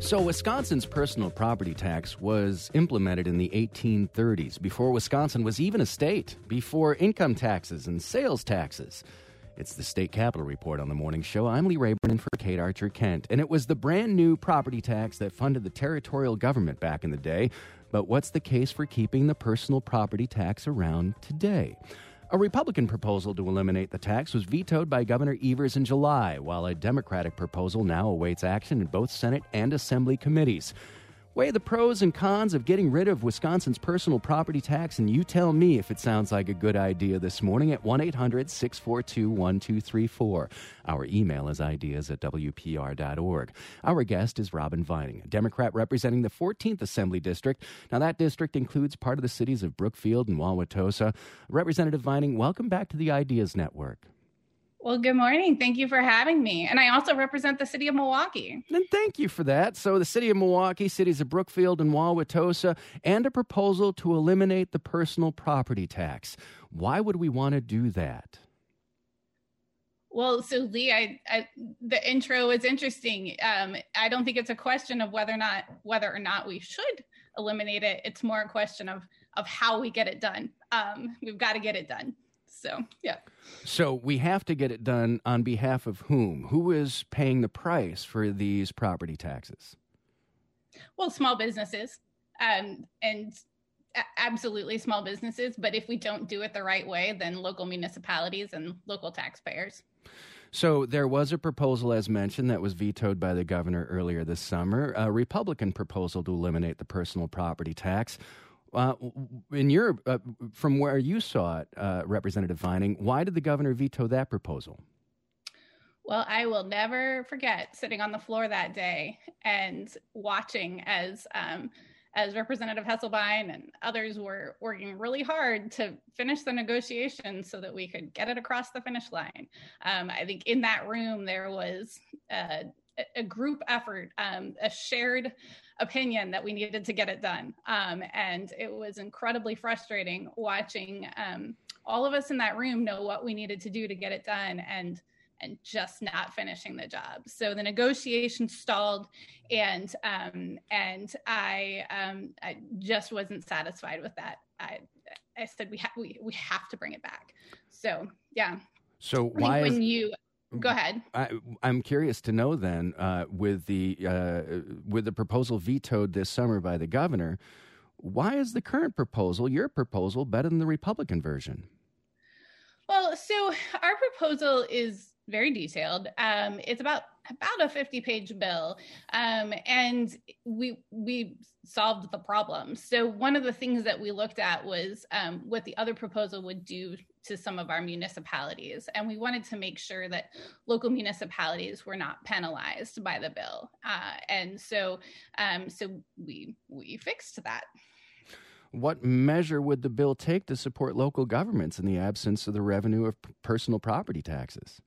So Wisconsin's personal property tax was implemented in the 1830s, before Wisconsin was even a state, before income taxes and sales taxes. It's the State Capitol Report on the morning show. I'm Lee Rayburn in for Kate Archer-Kent. And it was the brand new property tax that funded the territorial government back in the day. But what's the case for keeping the personal property tax around today? A Republican proposal to eliminate the tax was vetoed by Governor Evers in July, while a Democratic proposal now awaits action in both Senate and Assembly committees. Weigh the pros and cons of getting rid of Wisconsin's personal property tax, and you tell me if it sounds like a good idea this morning at 1-800-642-1234. Our email is ideas@wpr.org. Our guest is Robin Vining, a Democrat representing the 14th Assembly District. Now, that district includes part of the cities of Brookfield and Wauwatosa. Representative Vining, welcome back to the Ideas Network. Well, good morning. Thank you for having me. And I also represent the city of Milwaukee. And thank you for that. So the city of Milwaukee, cities of Brookfield and Wauwatosa, and a proposal to eliminate the personal property tax. Why would we want to do that? Well, so Lee, the intro is interesting. I don't think it's a question of whether or not we should eliminate it. It's more a question of how we get it done. We've got to get it done. So, yeah. So we have to get it done on behalf of whom? Who is paying the price for these property taxes? Well, small businesses, and absolutely small businesses. But if we don't do it the right way, then local municipalities and local taxpayers. So there was a proposal, as mentioned, that was vetoed by the governor earlier this summer, a Republican proposal to eliminate the personal property tax. From where you saw it, Representative Vining, why did the governor veto that proposal? Well, I will never forget sitting on the floor that day and watching as Representative Hesselbein and others were working really hard to finish the negotiations so that we could get it across the finish line. I think in that room there was a group effort, a shared opinion that we needed to get it done. And it was incredibly frustrating watching all of us in that room know what we needed to do to get it done and just not finishing the job. So the negotiation stalled, and I just wasn't satisfied with that. I said we have to bring it back. So yeah. So why when you go ahead. I'm curious to know then, with the proposal vetoed this summer by the governor, why is the current proposal, your proposal, better than the Republican version? Well, so our proposal is very detailed. It's about a 50-page bill, and we solved the problem. So one of the things that we looked at was what the other proposal would do to some of our municipalities, and we wanted to make sure that local municipalities were not penalized by the bill, and so we fixed that. What measure would the bill take to support local governments in the absence of the revenue of personal property taxes?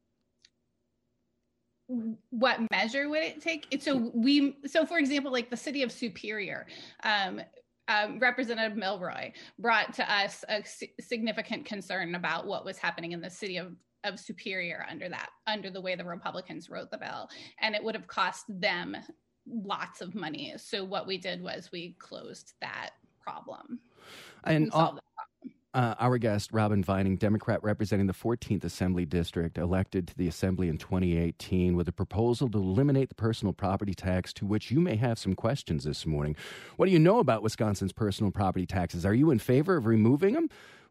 What measure would it take? So for example, like the city of Superior, Representative Milroy brought to us a significant concern about what was happening in the city of Superior under the way the Republicans wrote the bill, and it would have cost them lots of money. So what we did was we closed that problem and solved the problem. Our guest, Robin Vining, Democrat representing the 14th Assembly District, elected to the Assembly in 2018 with a proposal to eliminate the personal property tax, to which you may have some questions this morning. What do you know about Wisconsin's personal property taxes? Are you in favor of removing them?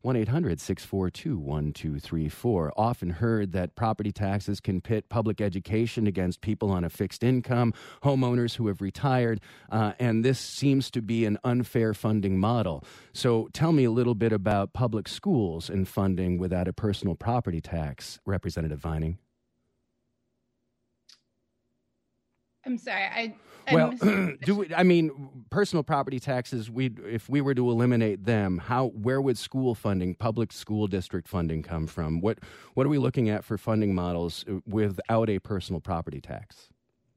1-800-642-1234. Often heard that property taxes can pit public education against people on a fixed income, homeowners who have retired, and this seems to be an unfair funding model. So tell me a little bit about public schools and funding without a personal property tax, Representative Vining. I'm sorry. Personal property taxes, if we were to eliminate them, where would school funding, public school district funding come from? What are we looking at for funding models without a personal property tax?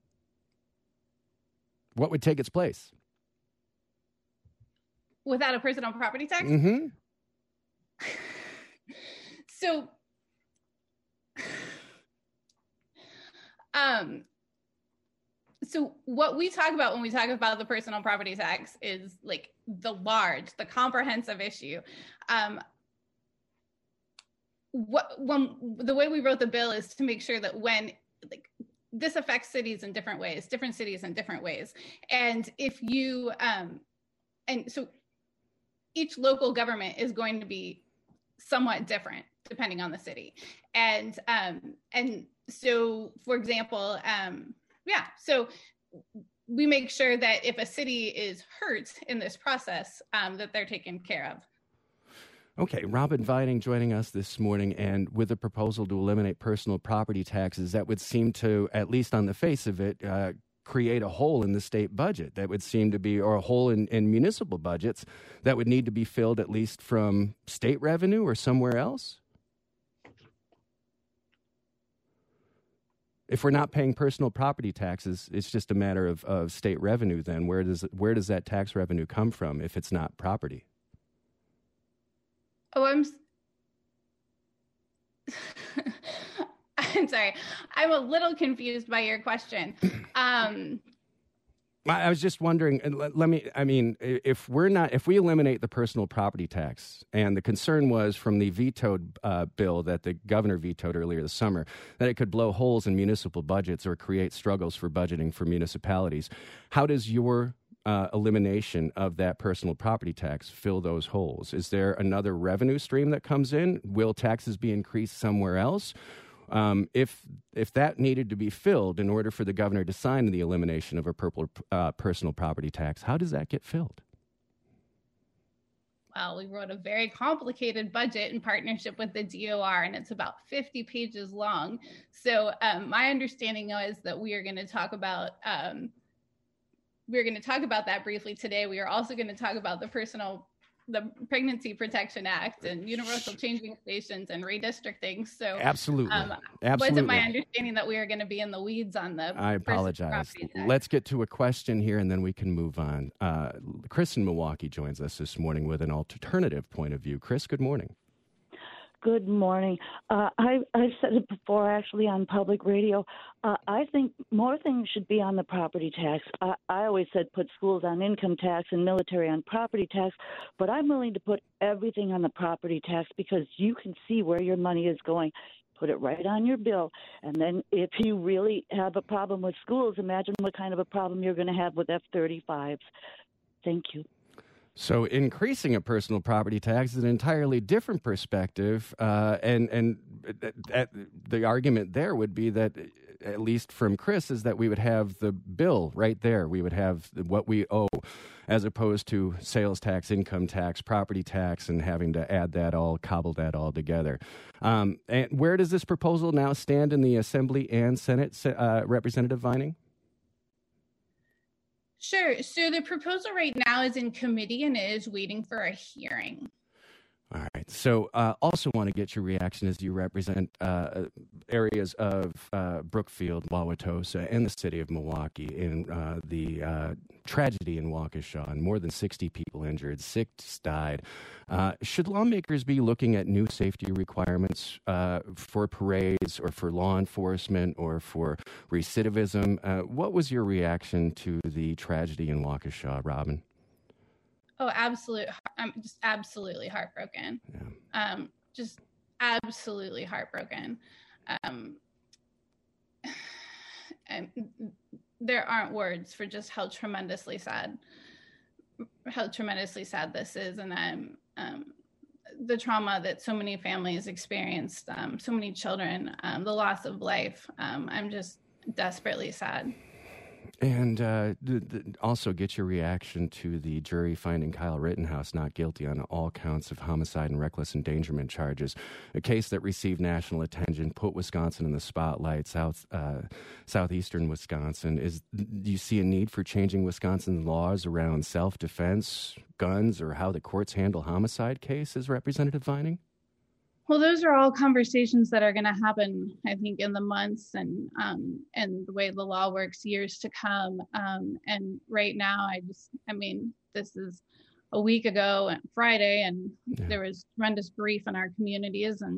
What would take its place? Without a personal property tax? Mm-hmm. So, So what we talk about when we talk about the personal property tax is like the comprehensive issue. The way we wrote the bill is to make sure that when like this affects cities in different ways, different cities in different ways, and if you and so each local government is going to be somewhat different depending on the city, and so for example, so we make sure that if a city is hurt in this process, that they're taken care of. Okay, Robin Vining joining us this morning, and with a proposal to eliminate personal property taxes, that would seem to, at least on the face of it, create a hole in the state budget. That would seem to be, or a hole in municipal budgets that would need to be filled at least from state revenue or somewhere else. If we're not paying personal property taxes, it's just a matter of state revenue. Then where does that tax revenue come from if it's not property? Oh, I'm sorry. I'm a little confused by your question. I was just wondering, if we eliminate the personal property tax, and the concern was from the vetoed bill that the governor vetoed earlier this summer, that it could blow holes in municipal budgets or create struggles for budgeting for municipalities. How does your elimination of that personal property tax fill those holes? Is there another revenue stream that comes in? Will taxes be increased somewhere else? If that needed to be filled in order for the governor to sign the elimination of a personal property tax, how does that get filled? Well, we wrote a very complicated budget in partnership with the DOR, and it's about 50 pages long. So my understanding is that we are going to talk about that briefly today. We are also going to talk about the Pregnancy Protection Act and universal changing stations and redistricting. So absolutely. Wasn't my understanding that we were going to be in the weeds on the. I apologize. Let's get to a question here and then we can move on. Chris in Milwaukee joins us this morning with an alternative point of view. Chris, good morning. Good morning. I've said it before, actually, on public radio. I think more things should be on the property tax. I always said put schools on income tax and military on property tax, but I'm willing to put everything on the property tax because you can see where your money is going. Put it right on your bill. And then if you really have a problem with schools, imagine what kind of a problem you're going to have with F-35s. Thank you. So increasing a personal property tax is an entirely different perspective, and the argument there would be that, at least from Chris, is that we would have the bill right there. We would have what we owe, as opposed to sales tax, income tax, property tax, and having to cobble that all together. And where does this proposal now stand in the Assembly and Senate, Representative Vining? Sure. So the proposal right now is in committee and it is waiting for a hearing. All right. So also want to get your reaction as you represent areas of Brookfield, Wauwatosa, and the city of Milwaukee in the tragedy in Waukesha, and more than 60 people injured, 6 died. Should lawmakers be looking at new safety requirements for parades or for law enforcement or for recidivism? What was your reaction to the tragedy in Waukesha, Robin? Oh, absolutely. I'm just absolutely heartbroken. Yeah. Just absolutely heartbroken. And there aren't words for just how tremendously sad this is. And the trauma that so many families experienced, so many children, the loss of life. I'm just desperately sad. And also get your reaction to the jury finding Kyle Rittenhouse not guilty on all counts of homicide and reckless endangerment charges, a case that received national attention, put Wisconsin in the spotlight, southeastern Wisconsin. Do you see a need for changing Wisconsin laws around self-defense, guns, or how the courts handle homicide cases, Representative Vining? Well, those are all conversations that are going to happen, I think, in the months and the way the law works, years to come. And right now, this is a week ago, Friday, and there was tremendous grief in our communities, and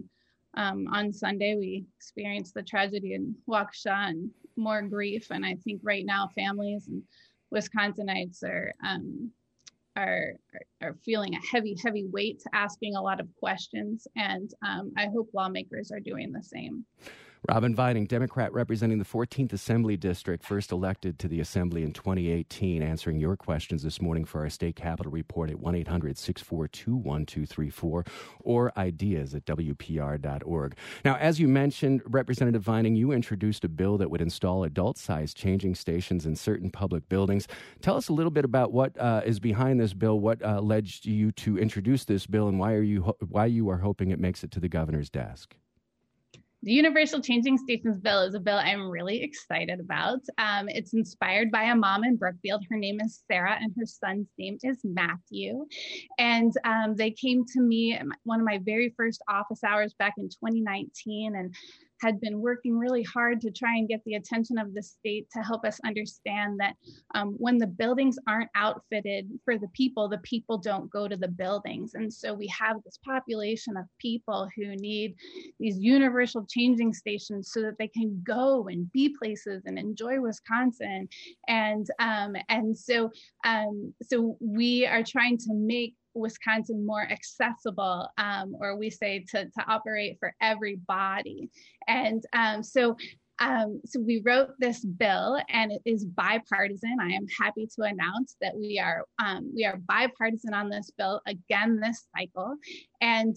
On Sunday, we experienced the tragedy in Waukesha and more grief. And I think right now, families and Wisconsinites are feeling a heavy weight, asking a lot of questions. And I hope lawmakers are doing the same. Robin Vining, Democrat representing the 14th Assembly District, first elected to the Assembly in 2018, answering your questions this morning for our State Capitol Report at 1-800-642-1234 or ideas@wpr.org. Now, as you mentioned, Representative Vining, you introduced a bill that would install adult-sized changing stations in certain public buildings. Tell us a little bit about what is behind this bill, what led you to introduce this bill, and why you are hoping it makes it to the governor's desk. The Universal Changing Stations bill is a bill I'm really excited about. It's inspired by a mom in Brookfield. Her name is Sarah, and her son's name is Matthew. And they came to me at one of my very first office hours back in 2019, and had been working really hard to try and get the attention of the state to help us understand that when the buildings aren't outfitted for the people don't go to the buildings. And so we have this population of people who need these universal changing stations so that they can go and be places and enjoy Wisconsin. And so we are trying to make Wisconsin more accessible, or we say to operate for everybody. And so we wrote this bill, and it is bipartisan. I am happy to announce that we are bipartisan on this bill again this cycle, and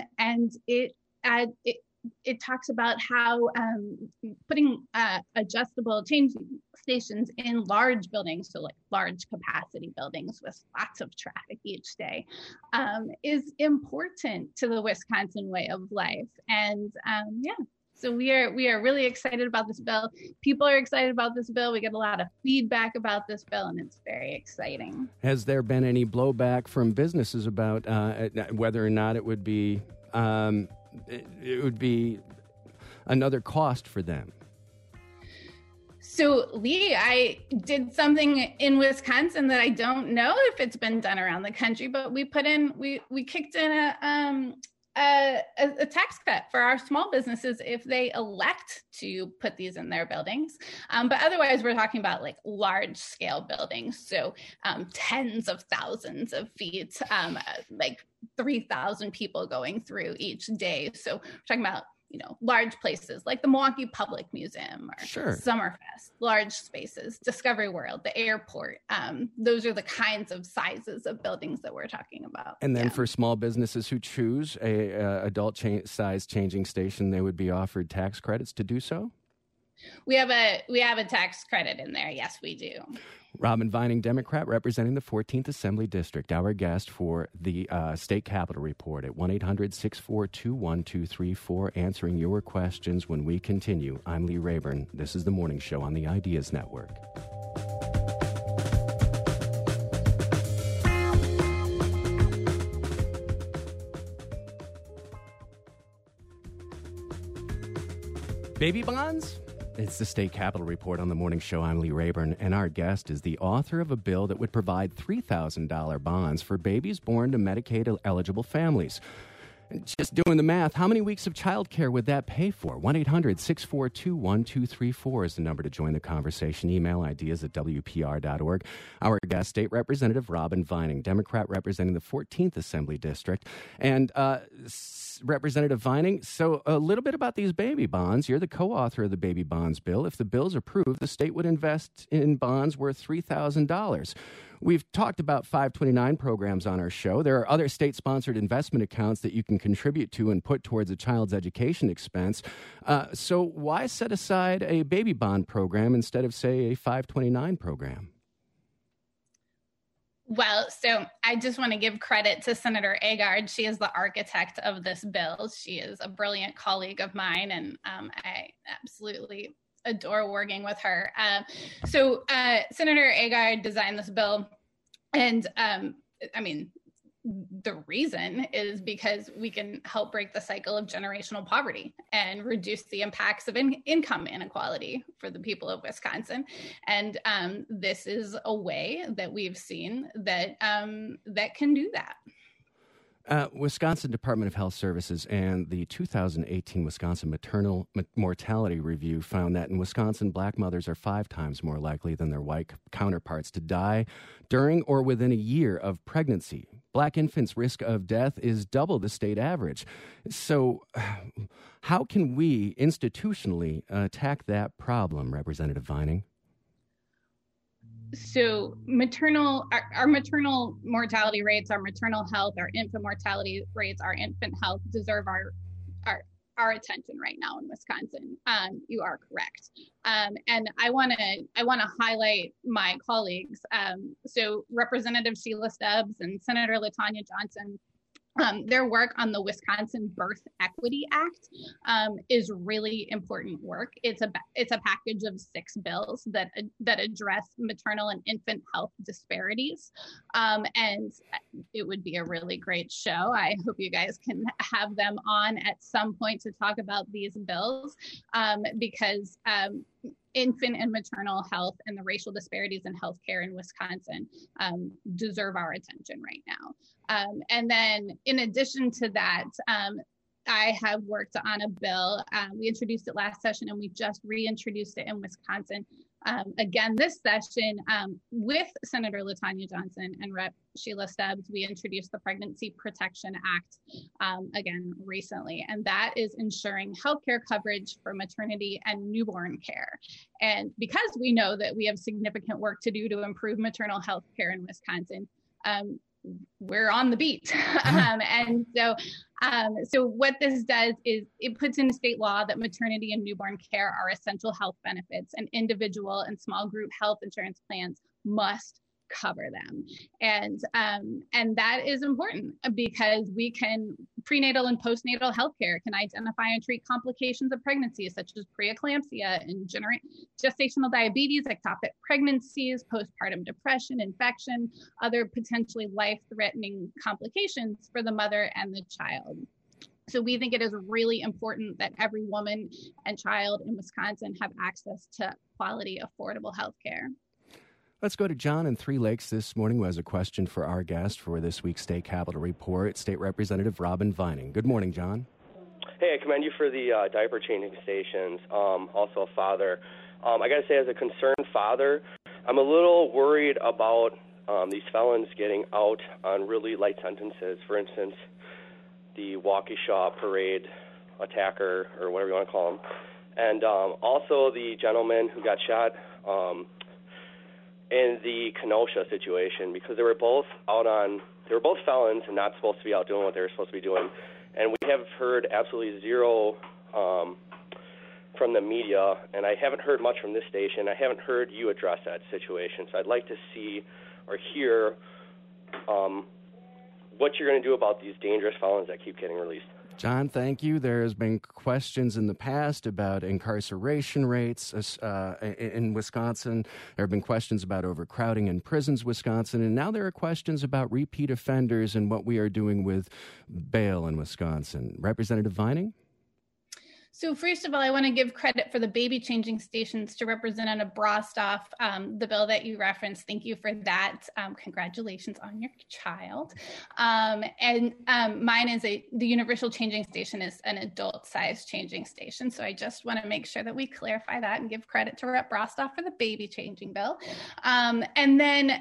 it talks about how putting adjustable changing stations in large buildings, so like large capacity buildings with lots of traffic each day, is important to the Wisconsin way of life. And so we are really excited about this bill. People are excited about this bill. We get a lot of feedback about this bill, and it's very exciting. Has there been any blowback from businesses about whether or not it would be another cost for them? So, Lee, I did something in Wisconsin that I don't know if it's been done around the country, but we kicked in a tax cut for our small businesses if they elect to put these in their buildings. But otherwise, we're talking about like large scale buildings. So tens of thousands of feet, like 3,000 people going through each day. So we're talking about, large places like the Milwaukee Public Museum or Summerfest, large spaces, Discovery World, the airport. Those are the kinds of sizes of buildings that we're talking about. And then for small businesses who choose a adult size changing station, they would be offered tax credits to do so? We have a tax credit in there. Yes, we do. Robin Vining, Democrat representing the 14th Assembly District, our guest for the State Capitol Report at 1-800-642-1234, answering your questions when we continue. I'm Lee Rayburn. This is The Morning Show on the Ideas Network. Baby bonds? It's the State Capitol Report on the Morning Show. I'm Lee Rayburn, and our guest is the author of a bill that would provide $3,000 bonds for babies born to Medicaid-eligible families. Just doing the math, how many weeks of child care would that pay for? 1-800-642-1234 is the number to join the conversation. Email ideas@wpr.org. Our guest, State Representative Robin Vining, Democrat representing the 14th Assembly District. And Representative Vining, so a little bit about these baby bonds. You're the co-author of the baby bonds bill. If the bill's approved, the state would invest in bonds worth $3,000. We've talked about 529 programs on our show. There are other state-sponsored investment accounts that you can contribute to and put towards a child's education expense. So why set aside a baby bond program instead of, say, a 529 program? Well, so I just want to give credit to Senator Agard. She is the architect of this bill. She is a brilliant colleague of mine, and I absolutely adore working with her. So Senator Agard designed this bill, and the reason is because we can help break the cycle of generational poverty and reduce the impacts of income inequality for the people of Wisconsin. And this is a way that we've seen that that can do that. Wisconsin Department of Health Services and the 2018 Wisconsin Maternal Mortality Review found that in Wisconsin, Black mothers are 5 times more likely than their white counterparts to die during or within a year of pregnancy. Black infants' risk of death is double the state average. So how can we institutionally attack that problem, Representative Vining? So our maternal mortality rates, our maternal health, our infant mortality rates, our infant health deserve our attention right now in Wisconsin. You are correct. And I want to highlight my colleagues. So Representative Sheila Stubbs and Senator LaTanya Johnson, their work on the Wisconsin Birth Equity Act is really important work. It's a package of 6 bills that address maternal and infant health disparities, and it would be a really great show. I hope you guys can have them on at some point to talk about these bills, because infant and maternal health and the racial disparities in healthcare in Wisconsin deserve our attention right now. And then in addition to that, I have worked on a bill. We introduced it last session and we just reintroduced it in Wisconsin. Again, this session with Senator LaTanya Johnson and Rep. Sheila Stubbs, we introduced the Pregnancy Protection Act again recently, and that is ensuring healthcare coverage for maternity and newborn care. And because we know that we have significant work to do to improve maternal health care in Wisconsin, we're on the beat. And so what this does is it puts in state law that maternity and newborn care are essential health benefits, and individual and small group health insurance plans must cover them. And that is important because we can, prenatal and postnatal healthcare can identify and treat complications of pregnancy, such as preeclampsia and gestational diabetes, ectopic pregnancies, postpartum depression, infection, other potentially life-threatening complications for the mother and the child. So we think it is really important that every woman and child in Wisconsin have access to quality, affordable healthcare. Let's go to John in Three Lakes this morning, who has a question for our guest for this week's State Capitol Report, State Representative Robin Vining. Good morning, John. Hey, I commend you for the diaper changing stations. Also a father. I got to say, as a concerned father, I'm a little worried about these felons getting out on really light sentences. For instance, the Waukesha parade attacker, or whatever you want to call him, and also the gentleman who got shot in the Kenosha situation, because they were both felons and not supposed to be out doing what they were supposed to be doing. And we have heard absolutely zero from the media, and I haven't heard much from this station. I haven't heard you address that situation. So I'd like to see or hear what you're going to do about these dangerous felons that keep getting released. John, thank you. There has been questions in the past about incarceration rates in Wisconsin. There have been questions about overcrowding in prisons, Wisconsin, and now there are questions about repeat offenders and what we are doing with bail in Wisconsin. Representative Vining? So first of all, I want to give credit for the baby changing stations to Representative Brostoff, the bill that you referenced. Thank you for that. Congratulations on your child. And mine is the universal changing station is an adult size changing station. So I just want to make sure that we clarify that and give credit to Rep. Brostoff for the baby changing bill. And then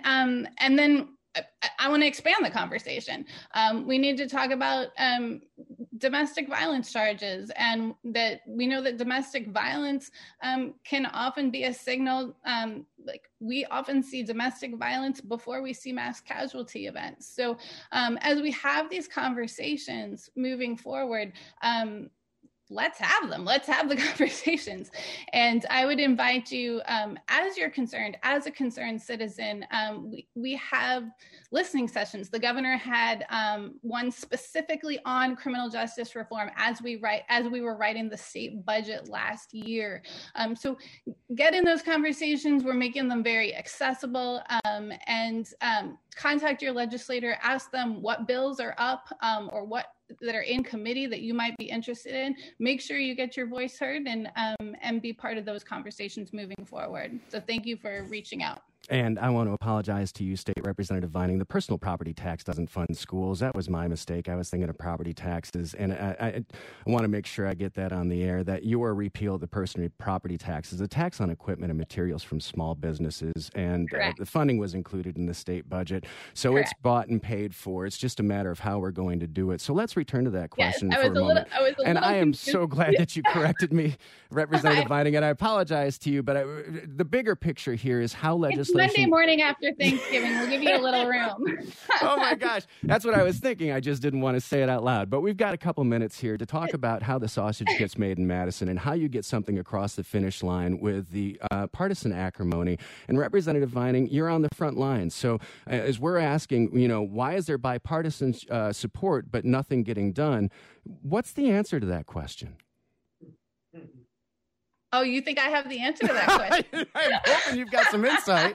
I want to expand the conversation. We need to talk about domestic violence charges, and that we know that domestic violence can often be a signal. Like we often see domestic violence before we see mass casualty events. So as we have these conversations moving forward, let's have them. Let's have the conversations. And I would invite you, as you're concerned, as a concerned citizen, we have listening sessions. The governor had one specifically on criminal justice reform as we were writing the state budget last year. So get in those conversations. We're making them very accessible, and contact your legislator, ask them what bills are up or what that are in committee that you might be interested in. Make sure you get your voice heard and be part of those conversations moving forward. So thank you for reaching out. And I want to apologize to you, State Representative Vining. The personal property tax doesn't fund schools. That was my mistake. I was thinking of property taxes. And I want to make sure I get that on the air, that your repeal of the personal property tax is a tax on equipment and materials from small businesses. And the funding was included in the state budget. So It's bought and paid for. It's just a matter of how we're going to do it. So let's return to that question for a moment. I am so glad that you corrected me, Representative Vining. And I apologize to you, but the bigger picture here is how legislation... Monday morning after Thanksgiving. We'll give you a little room. Oh, my gosh. That's what I was thinking. I just didn't want to say it out loud. But we've got a couple minutes here to talk about how the sausage gets made in Madison and how you get something across the finish line with the partisan acrimony. And Representative Vining, you're on the front lines. So as we're asking, why is there bipartisan support but nothing getting done? What's the answer to that question? Oh, you think I have the answer to that question? I'm hoping you've got some insight.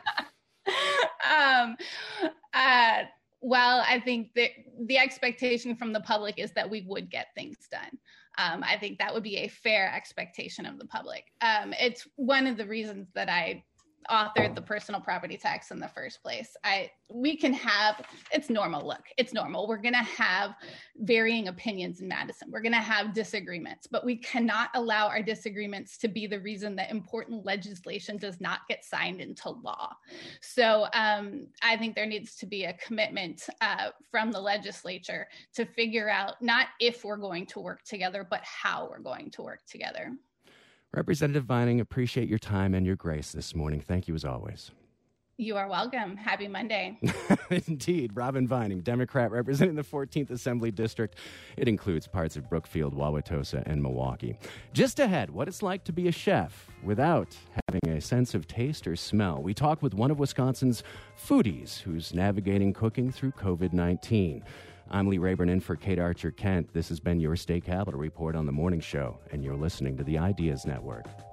Well, I think that the expectation from the public is that we would get things done. I think that would be a fair expectation of the public. It's one of the reasons that I authored the personal property tax in the first place. It's normal. Look, it's normal. We're going to have varying opinions in Madison. We're going to have disagreements, but we cannot allow our disagreements to be the reason that important legislation does not get signed into law. So I think there needs to be a commitment from the legislature to figure out not if we're going to work together, but how we're going to work together. Representative Vining, appreciate your time and your grace this morning. Thank you as always. You are welcome. Happy Monday. Indeed. Robin Vining, Democrat representing the 14th Assembly District. It includes parts of Brookfield, Wauwatosa, and Milwaukee. Just ahead, what it's like to be a chef without having a sense of taste or smell. We talk with one of Wisconsin's foodies who's navigating cooking through COVID-19. I'm Lee Rayburn in for Kate Archer Kent. This has been your State Capitol Report on the Morning Show, and you're listening to the Ideas Network.